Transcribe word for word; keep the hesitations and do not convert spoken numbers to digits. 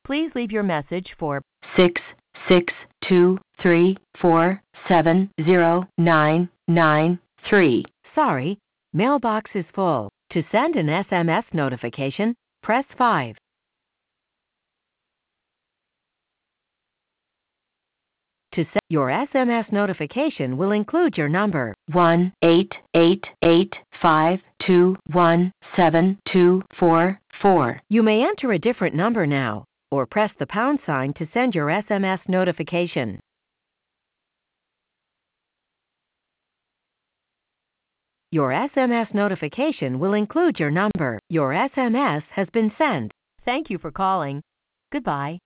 Please leave your message for six six two three four seven zero nine nine three. Sorry, mailbox is full. To send an S M S notification, press five. To send your S M S notification will include your number. one eight eight eight five two one seven two four four. You may enter a different number now, or press the pound sign to send your S M S notification. Your S M S notification will include your number. Your S M S has been sent. Thank you for calling. Goodbye.